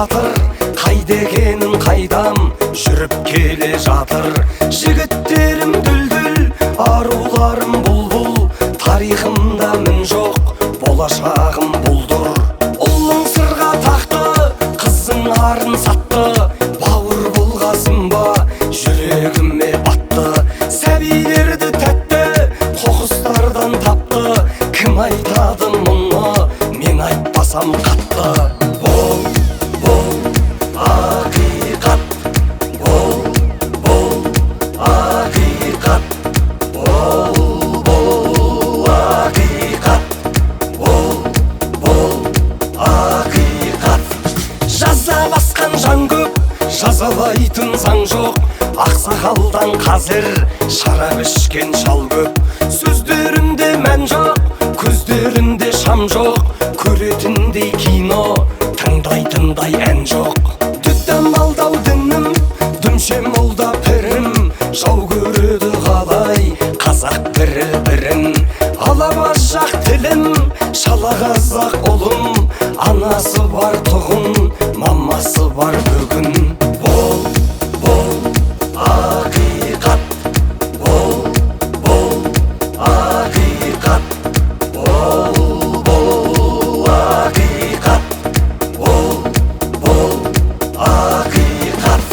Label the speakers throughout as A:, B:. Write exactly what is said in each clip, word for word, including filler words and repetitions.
A: жатыр, қайда екенін қайдам жүріп келе жатыр. Жігіттерім дүлдүл, аруларым бұлбұл, тарихымда мін жоқ, болашағым бұлдыр. Ұлың сырға тақты, қызың арын сатты, бауыр болғасын ба жүрегіме батты. Сәбилерді тәтті қоқыстардан тапты, кім айтады мұны, мен айтпасам қатты. Бол, бол, ақиқат, бол, бол, ақиқат, бол, бол, ақиқат, бол, бол, ақиқат. Жаза басқан жан көп, жазалайтын заң жоқ, ақсақалдан қазір шарап ішкен шал көп. Сөздерінде мән жоқ, көздерінде шам жоқ, көретіндей кино, тыңдайтындай ән жоқ. Дүттен алдау дінім, дүмше молда пірім, жау көреді қалай қазақ бірі-бірін. Алабас жақ тілім, шала қазақ ұлым, анасы бар тұғын, мамасы бар бүгін. Бол, бол, ақиқат, бол, бол, ақиқат, бол, бол, ақиқат, бол, бол, ақиқат.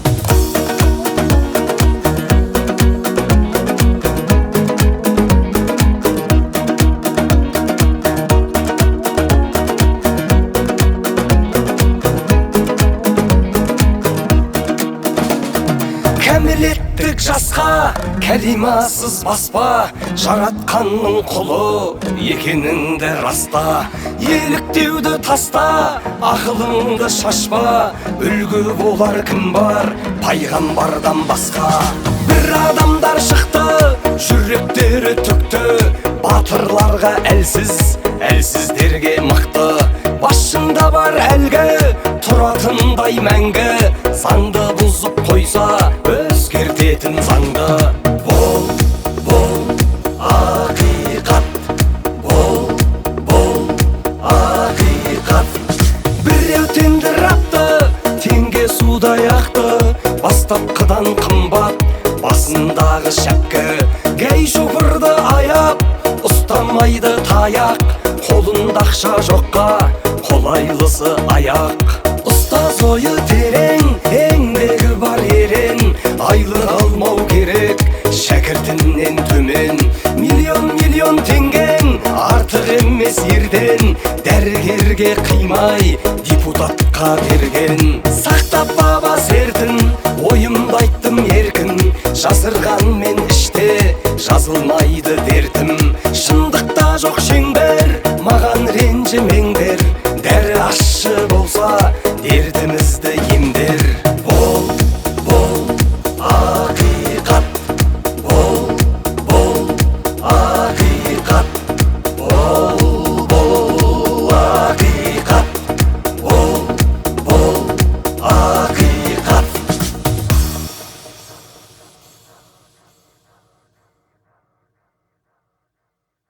A: Кәмелеттік жасқа кәлимасыз баспа, жаратқанның құлы екеніңді раста. Еліктеуді таста, ақылыңды шашпа, үлгі болар кім бар пайғамбардан басқа. Бір адамдар шықты, жүректері түкті, батырларға әлсіз, әлсіздерге мықты. Басында бар әлгі, тұратындай мәңгі, заңды бұзып қойса өзгертетін заңды. Бол, бол, ақиқат, бол, бол, ақиқат. Біреу тендір атты, теңге судай ақты, бастапқыдан қымбат басындағы шәпкі. Гей шофырды аяп, ұстамайды таяқ, қолында ақша жоққа қолайлысы аяқ. Ұстаз ойы терең, еңбегі бар ерен, айлық алмау керек шәкіртінен төмен. Миллион миллион теңгең артық емес ерден, дәрігерге қимай депутатқа берген. Сақтап баба сертін, ойымды айттым еркін, жасырған мен іште жазылмайды дертім.